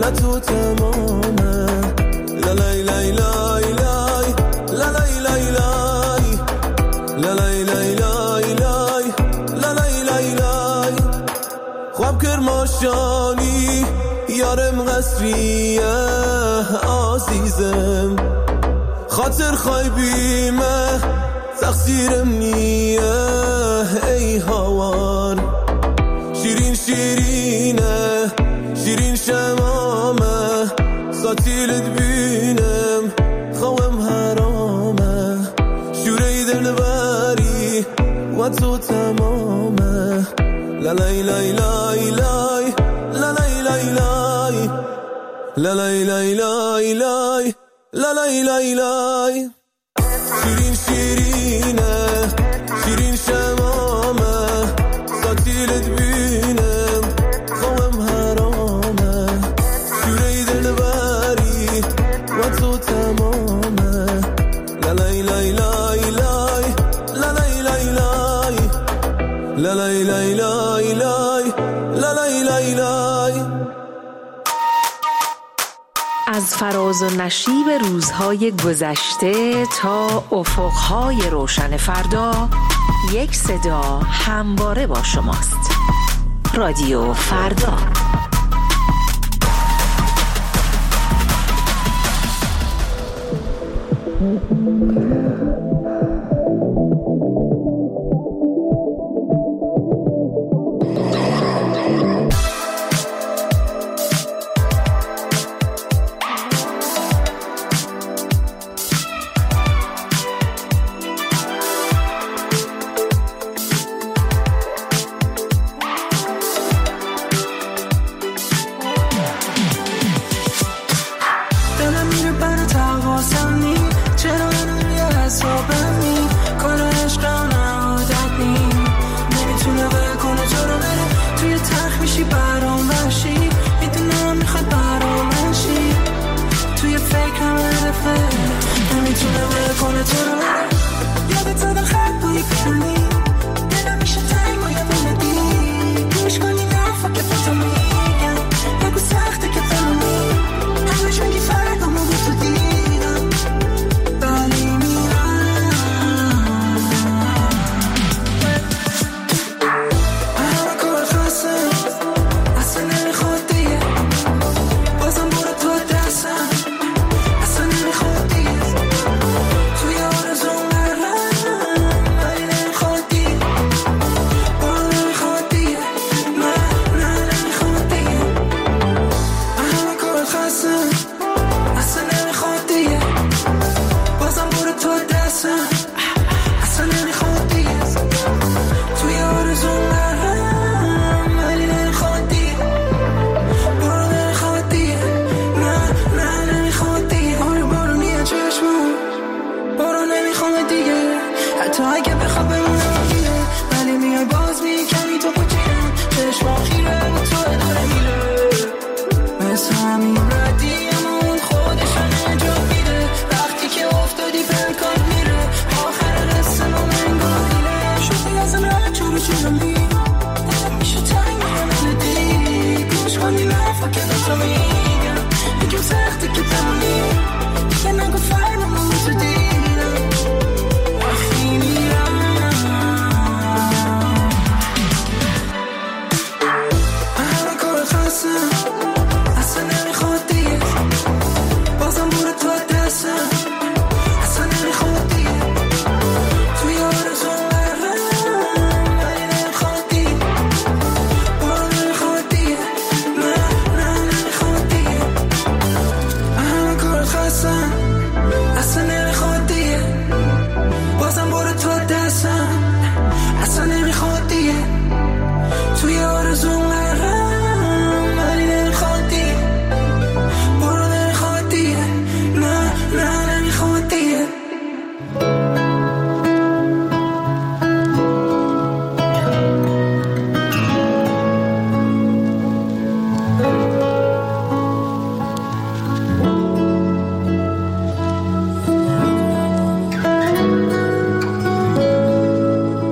نه تو تمامه لالای لای لای لای لالای لای لای لالای لای لای لای لالای لای لای خواب کرماشانی یارم قصریه عزیزم خاطر خواهی بیمه تقصیرم نیه ای هوار شیرین شیرینه شیرین شمامه ساتیلت بینم خوام حرامه شوره دلبری و تو تمامه لالای لای لای لای لالای لای لای لالای لای لای لای لالای لای لای شیرین شیرینه شیرین شمامه ساتیلت بینم خوام حرامه شوره دلبری و تو تمامه لالای لای لای لای لالای لای لای لالای لای لای لای لالای لای لای از فراز و نشیب روزهای گذشته تا افقهای روشن فردا، یک صدا همواره با شماست. رادیو فردا.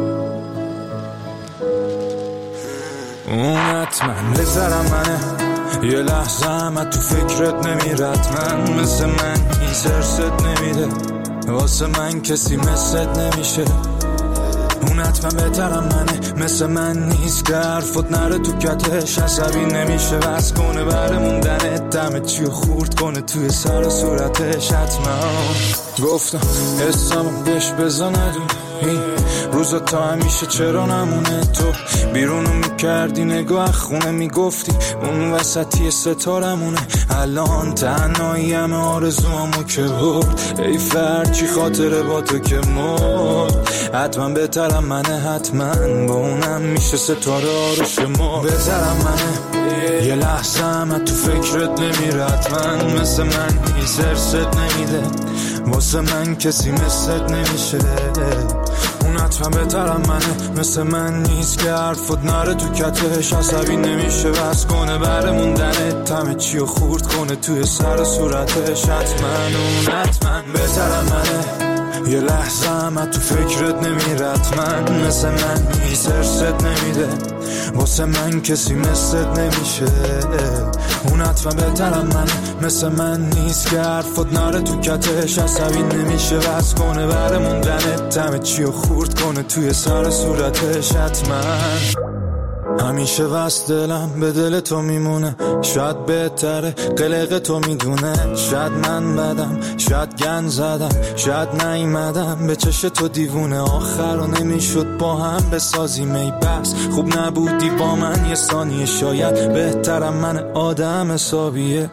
اون حتما بذارم منه یه لحظه هم تو فکرت نمیرد من مثل من هیچ نمیده واسه من کسی مثلت نمیشه اون حتما بهترم منه مثل من نیست که حرفت نره تو کتش عصبی نمیشه بس کنه بره موندنت دمه چیو خورد کنه توی سر و صورتش حتما گفتم حسامو بهش بزا ندون این روزا تا همیشه چرا نمونه تو بیرونو میکردی نگاه خونه میگفتی اون وسطی ستارمونه الان تنهایی همه آرزوامو که برد ای فرد چی خاطره با تو که مرد حتما بهترم منه حتما با اونم میشه ستاره آرش ما بهترم منه یه لحظه هم تو فکرت نمیرد من مثل من هیچ ارست نمیده واسه من کسی مثلت نمیشه اون حتما بهترم منه مثل من نیست که حرفت نره تو کتش عصبی نمیشه بس کنه بره موندنت همه چیو خورد کنه توی سر و صورتش حتما اون حتما بهترم منه یه لحظه هم تو فکرت نمیرد من مثل من هیچ ارست نمیده واسه من کسی مثلت نمیشه اون حتما بهترم منه مثل من نیست که حرفت نره تو کتش عصبی نمیشه بس کنه بره موندنت همه چیو خورد کنه توی سر صورتش حتما همیشه وست دلم به دل تو میمونه شاید بهتره قلق تو میدونه شاید من بدم شاید گن زدم شاید نیمدم به چش تو دیوونه آخر و نمیشد با هم بسازیم ای بس خوب نبودی با من یه ثانیه شاید بهترم من آدم حسابیه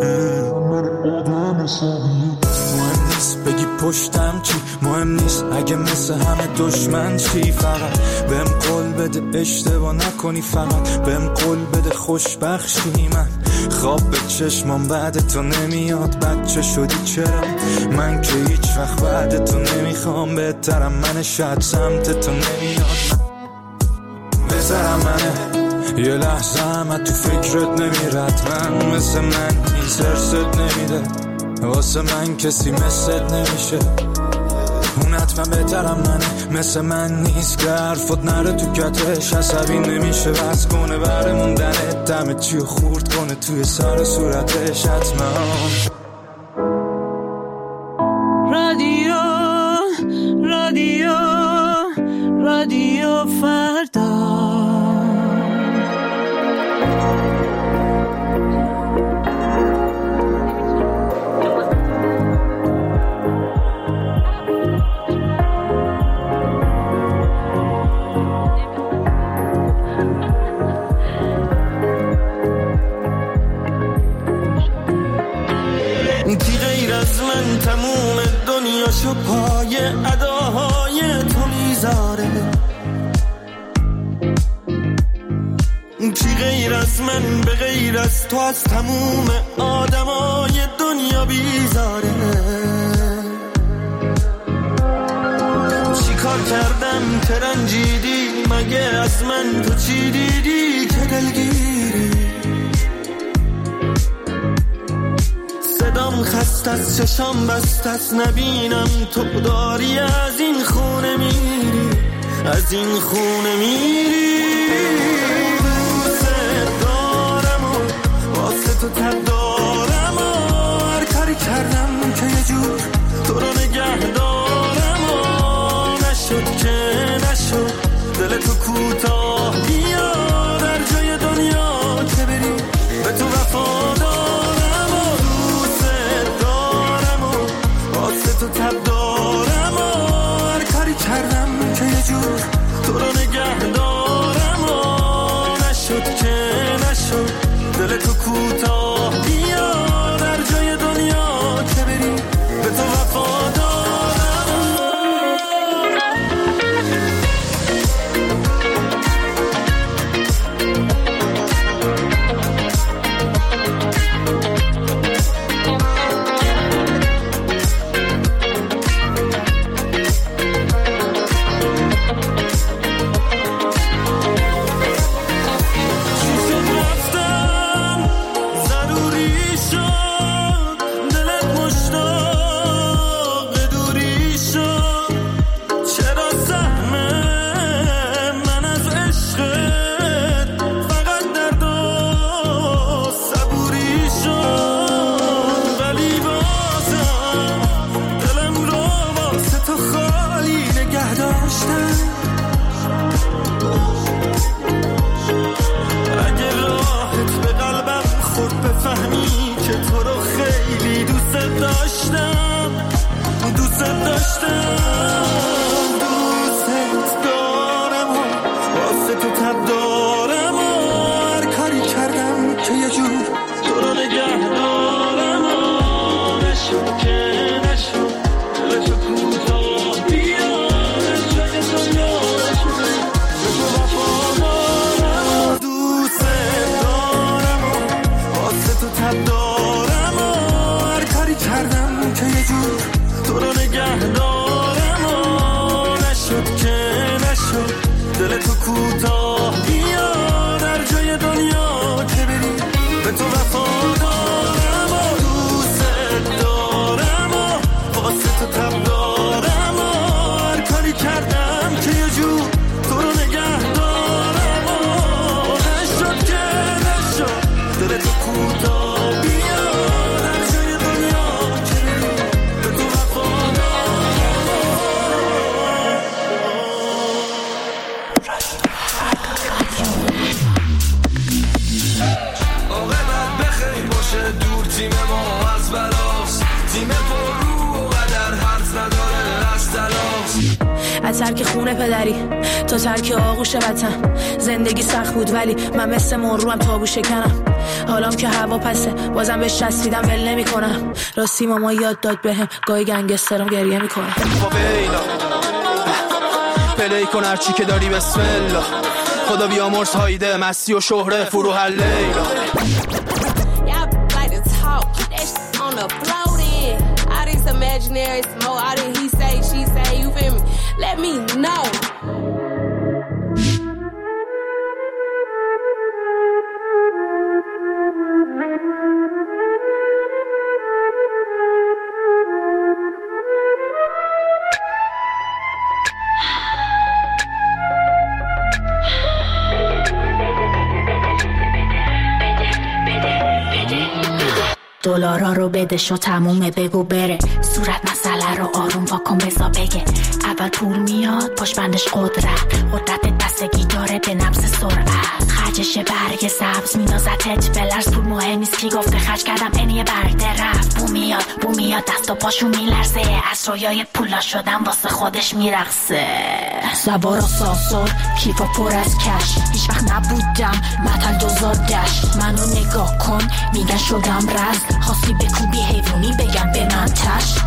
مهم نیست بگی پشتم چی مهم نیست اگه مثل همه دشمن چی فقط بهم قول بده اشتباه نکنی فقط بهم قول بده خوشبخشی من خواب به چشمام بعد تو نمیاد بچه شدی چرا من که هیچ وقت بعد تو نمیخوام بهترم منه شاید سمت تو نمیاد بهترم منه یه لحظه هم تو فکرت نمیرد من مثل من هیچ ارست نمیده واسه من کسی مثلت نمیشه اون حتما بهترم منه مثل من نیست که حرفت نره تو کتش عصبی نمیشه بس کنه بره موندنت همه چیو خورد کنه توی سر صورتش حتما رادیو رادیو رادیو فردا تموم دنیاشو پای اداهای تو میذاره کی غیر از من به غیر از تو از تموم آدمای دنیا بیزاره چی کار کردم که رنجیدی مگه از من تو چی دیدی که دلگیری صدام خست از چشام بست از نبینم تو داری از این خونه میری از این خونه میری دوست دارم و واسه تو تب دارم و هر کاری کردم که یه جور تو رو نگه دارم و نشد که نشد دل تو کوتاه بیا در جای دنیا که بری به تو وفادار تو تب دارم و هر کاری کردم که یه جور تو رو نگه دارم و نشد که نشد دل تو کوتاه بیا در جای دنیا که بری به تو وفادارم تو وفادارم و دوست دارم و واسه تو تب دارم و هر کاری کردم که یه جور تو رو نگه دارم و نشد که نشد دل تو کوتاه بیاد هر جای دنیا که به تو وفادارم عاقبت بخیر باشه دور تیم ما از بلاست تیم پر رو قدر حرف نداره از تلاش از ترک خونه پدری تا ترک آغوش وطن زندگی سخت بود ولی من مثل مروم تابو شکنم حالام که هوا پسه بازم بهش چسبیدم ول نمی کنم راستی ماما یاد داد بهم گاهی گنگسترم گریه میکنه فاویلا پلی کن هرچی که داری بسم الله خدا بیامرز هایده مستی و شهره فروح لیلا imaginary smoke, all that he say, she say, you feel me? Let me know. دلارا رو بده شو تمومه بگو بره صورت مسئله رو آروم واکن بزا بگه اول پول میاد پاش بندش قدرت دستگی داره به نفس سرعت خرجش برگ سبز مینازتت بلرز پول مهم نیست کی گفته خرج کردم اینیه برده رفت بو میاد دست و پاشو میلرزه از رویای پولا شدم واسه خودش میرقصه زبار و سانسور کیف و پر از کش هیچ وقت نبودم متل دوزادش منو نگاه کن میگن شدم رز خواستی بکوبی حیوانی بگم به من تش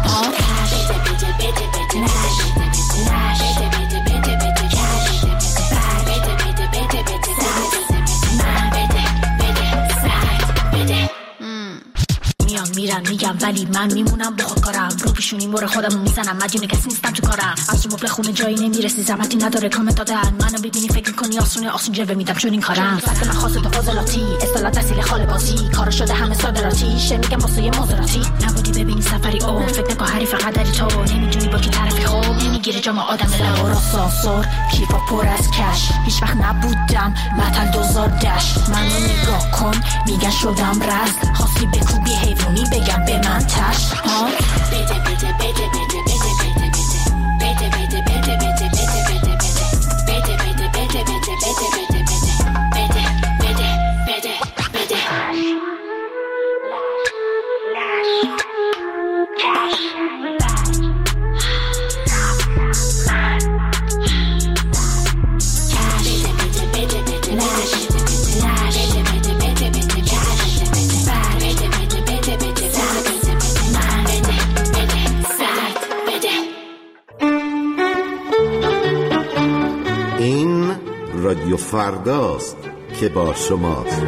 میرن میگم ولی من میمونم با خود کارم رو پیشونی مور خودم میزنم مدیون کسی نیستم تو کارم از تو مبل خونه جایی نمیرسی زحمتی نداره کامنت دادن منو ببینی فکر کنی آسون جلوه میدم چون این کارم فقط من خاصه تو فاضلاتی اصطلاح تحصیل خاله بازی کارا شده همه صادراتی شه میگم واسه یه مازراتی نبودی ببینی سفری او فکر نکن حریف فقط داری تو نمیدونی با کی طرفی خوب نمیگیره جام آدم دلارا سانسور کیفا پر از کش هیچ وقت نبودم متل دوزادش منو نگاه کن میگن شدم رز خواستی بکوبی حیوانی بگم به من تش بده بده بده بده رادیو فرداست که با شماست.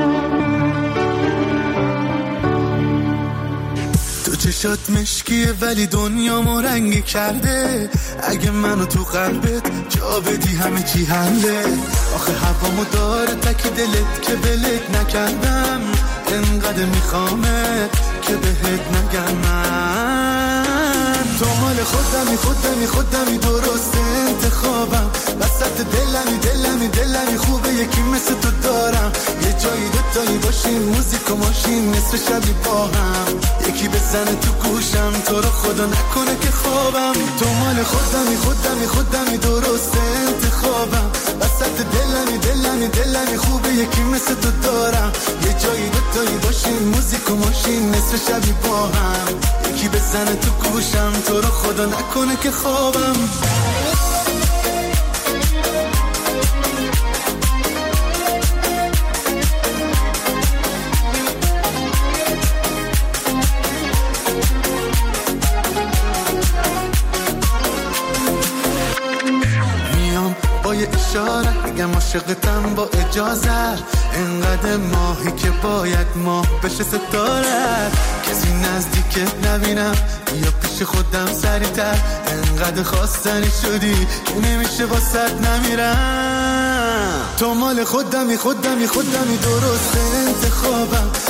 تو چشات مشکیه ولی دنیامو رنگی کرده اگه منو تو قلبت جا بدی همه چی حله آخه هوامو داره تک دلت که بلت نکردم انقدر میخوامت که بهت نگم من تو مال خودمی درست انتخابم وسط دلمی خوبه یکی مثل تو دارم یه جایی دوتایی باشیم موزیک و ماشین نصف شبی با هم یکی بزنه تو گوشم تو رو خدا نکنه که خوابم تو مال خودمی درست انتخابم وسط دلمی خوبه یکی مثل تو دارم یه جایی دوتایی باشیم موزیک و ماشین نصف شبی با هم یکی بزنه تو گوشم تو رو خدا نکنه که خوابم اشاره اگم عاشقتم با اجازه انقدر ماهی که باید ماه بشه ستاره کسی نزدیکت نبینم یا پیش خودم سریعتر انقدر خواستنی شدی که نمیشه واسط نمیرم تو مال خودمی درست انتخابم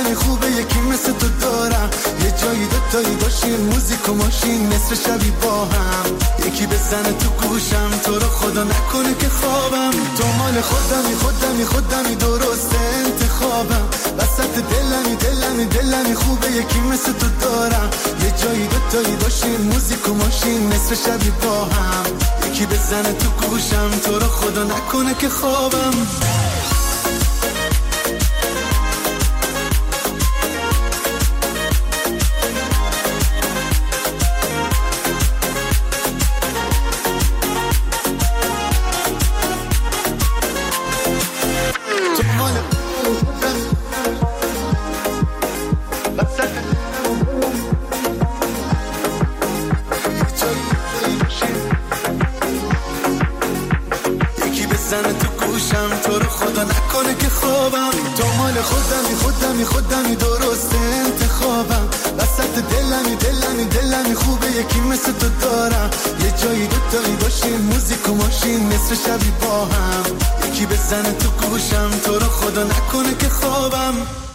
دلمی خوبه یکی مثل تو دارم، یه جایی دوتایی باشیم موزیک و ماشین نصف شبی با هم، یکی بزنه تو گوشم تو رو خدا نکنه که خوابم، تو مال خودمی درست انتخابم، وسط دلمی خوبه یکی مثل تو دارم، یه جایی دوتایی باشیم موزیک و ماشین نصف شبی با هم، یکی بزنه تو گوشم تو رو خدا نکنه که خوابم. خودمی درست انتخابم، وسط دلمی خوبه یکی مثل تو دارم، یه جایی دوتایی باشیم موزیک و ماشین نصف شبی با هم، یکی بزنه تو گوشم تو رو خدا نکنه که خوابم.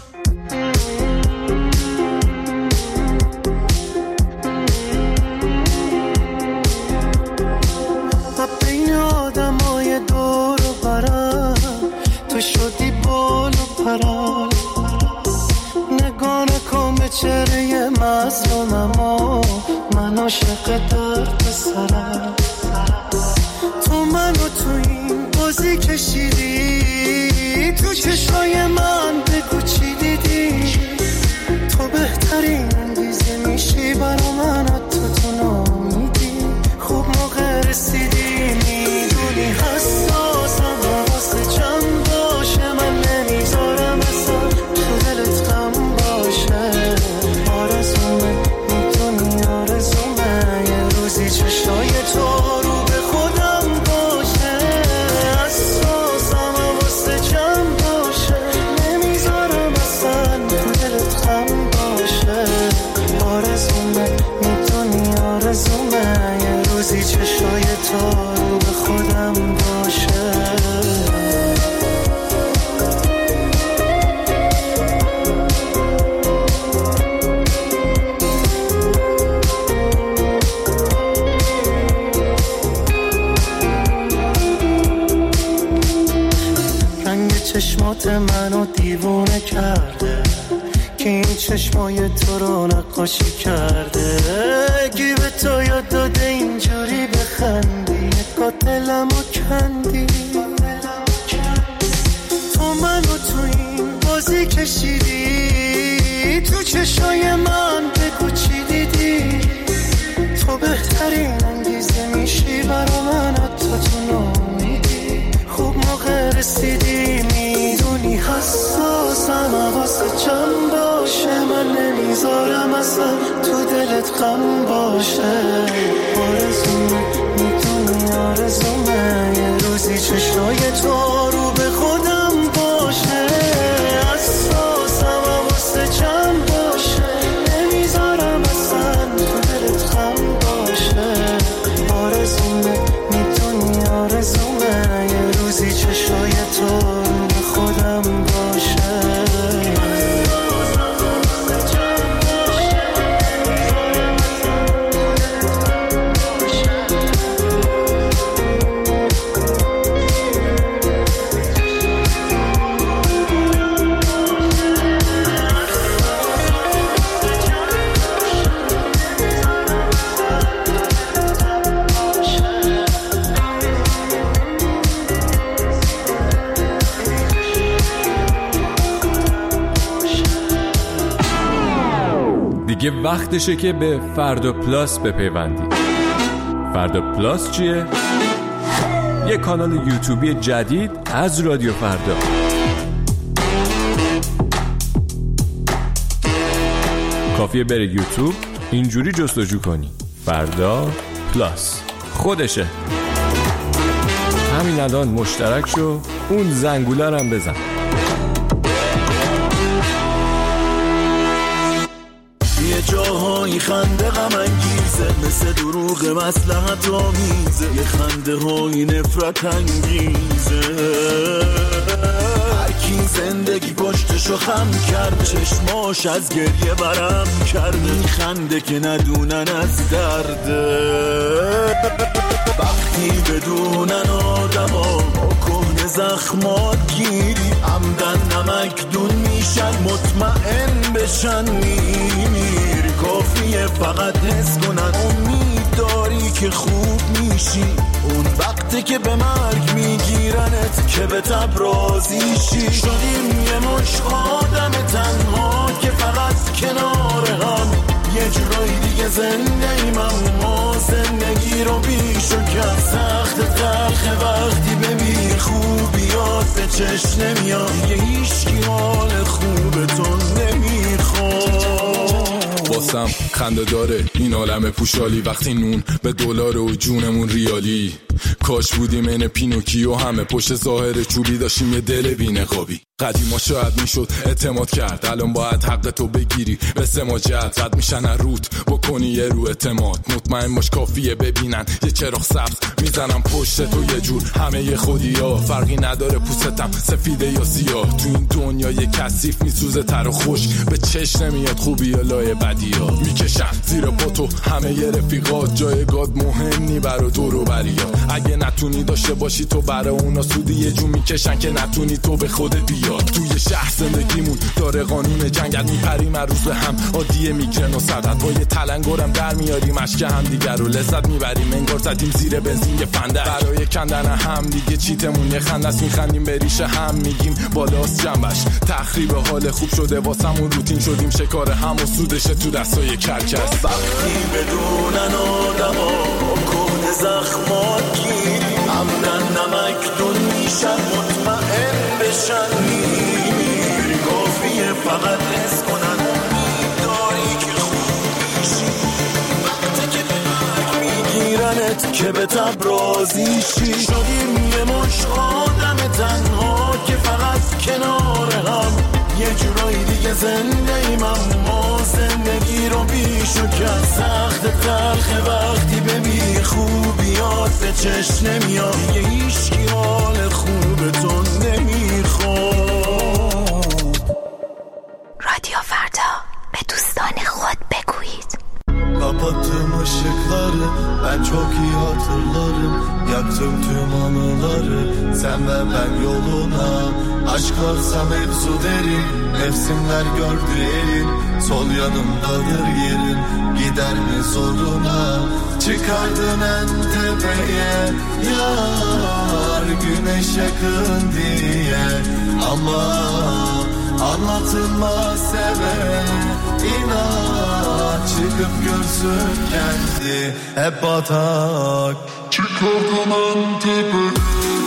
بین آدمای دور و برم تو شدی بال و پرم، نگاه نکن به چهره مظلومم و من عاشق درد سرم، تو منو تو این بازی کشیدی، تو چشای من بگو چی دیدی، تو بهترین انگیزه میشی برا من، تو نامیدی خوب موقع رسیدی، میدونی حساسم واسه چند باشه من نمیذارم اصلا تو دلت غم باشه، آرزومه میدونی آرزومه یه روزی چشای تو رو به خودم باشه، حساسم واسه چند باشه نمیذارم اصلا تو دلت غم باشه، آرزومه میدونی آرزومه یه روزی چشای تو رو به خودم باشه. چشمات منو دیوونه کرده که این چشمای تو رو نقاشی کرده، کی به تو یاد داده اینجوری بخندی، قاتلمو کندی، تو منو تو این بازی کشیدی، تو چشای من بگو چی دیدی، تو بهترین انگیزه میشی برا من، تو نامیدی خوب موقع رسیدی، میدونی حساسم واسه چند باشه من نمیذارم اصلا تو دلت غم باشه، آرزومه میدونی آرزومه یه روزی چشای تو رو به خودم باشه، حساسم واسه چند باشه نمیذارم اصلا تو دلت غم باشه، آرزومه میدونی آرزومه یه روزی چشای تو رو به خودم باشه. دیگه وقتشه که به فردا پلاس بپیوندید. فردا پلاس چیه؟ یه کانال یوتیوبی جدید از رادیو فردا. کافیه بره یوتیوب اینجوری جستجو کنی فردا پلاس، خودشه. همین الان مشترک شو، اون زنگوله رو هم بزن. یه جاهایی خنده غم انگیزه، مثل دروغ مصلحت آمیزه، یه خنده های نفرت انگیزه، هر کی زندگی پشتش دلشو خم کرد، چشماش از گریه برم کرده، میخنده که ندونن از درده. وقتی بدونن آدما کهنه زخمات گیری، عمدن نمک دون میشن مطمئن بشن میمیری. کافیه فقط حس کنن امید داری که خوب میشی، اون وقتی که به مرگ میگیرنت که به تب راضی شی. شدیم یه مش آدم تنها که فقط کنار هم، یه جورایی دیگه زنده ایم اما زندگی رو بیشو کرد. سخت تلخه وقتی به بی خوبیات به چشم نمیاد، یه هیچکی حال خوب تو نمیخواد. واسم خنده داره این عالم پوشالی، وقتی نون به دلار و جونمون ریالی. کاش بودیم این پینوکیو، همه پشت ظاهر چوبی داشتیم یه دل بی‌نقابی. قدیما شاید میشد اعتماد کرد، الان باید حق تو بگیری به سماجت. رد میشن روت بکنی یه رو اعتماد، مطمئن باش کافیه ببینن یه چراغ سبز میزنم پشت تو یه جور. همه یه خودی ها فرقی نداره پوستم سفیده یا سیاه، تو این دنیا یه کثیف میسوزه تر و خوش به چشم نمیاد خوبی یا لای بدی ها. میکشن زیر پا تو همه یه رفیقات، جایگاه مهم نی برا دور و بریا. اگه نتونی داشته باشی تو برا اونا سودی، یه جون میکشن که نتونی تو به خودت بیاد. توی شهر زندگیمون داره قانون جنگل، میپریم هر روز به هم عادیه میگرن و صدت. با یه تلنگرم در میاریم اشک هم دیگر رو لذت میبریم، انگار زدیم زیر بنزین یه فنده. برای کندن هم دیگه چیتمون یه خندست، میخندیم به ریشه هم میگیم بالاست جنبش. تخریب حال خوب شده واسمون روتین، شدیم شکار هم و سودشه تو دستای کرکس. وقتی بدونن آدما کهنه زخمات گیری، عمدن نمک دون میشن مطمئن بشن میمیری. کافیه فقط حس کنن امید داری که خوب میشی، وقتی که به مرگ میگیرنت که به تب راضی شی. شدیم یه مش آدم تنها که فقط کنار هم، یه جورایی دیگه زنده ایم اما زندگی رو بیشو کرد. سخت تلخه وقتی به بی خوبیات به چشم نمیاد، یه هیچکی حال خوب تو نمیخواد. رادیو فردا به دوستان خود bekuit. Kapattığım ışıkları ben çok iyi hatırlarım. Yaktım tüm anıları sen ve ben yoluna. Aşk varsa mevzu derin, mevsimler gördü elin. Sol yanımdadır yerin, gider mi zoruna? Çıkardın en tepeye yar, güneş yakın diye. Ama anlatılmaz sevene İnan çıkıp görsün kendi hep batak. Çıkardın en tepeye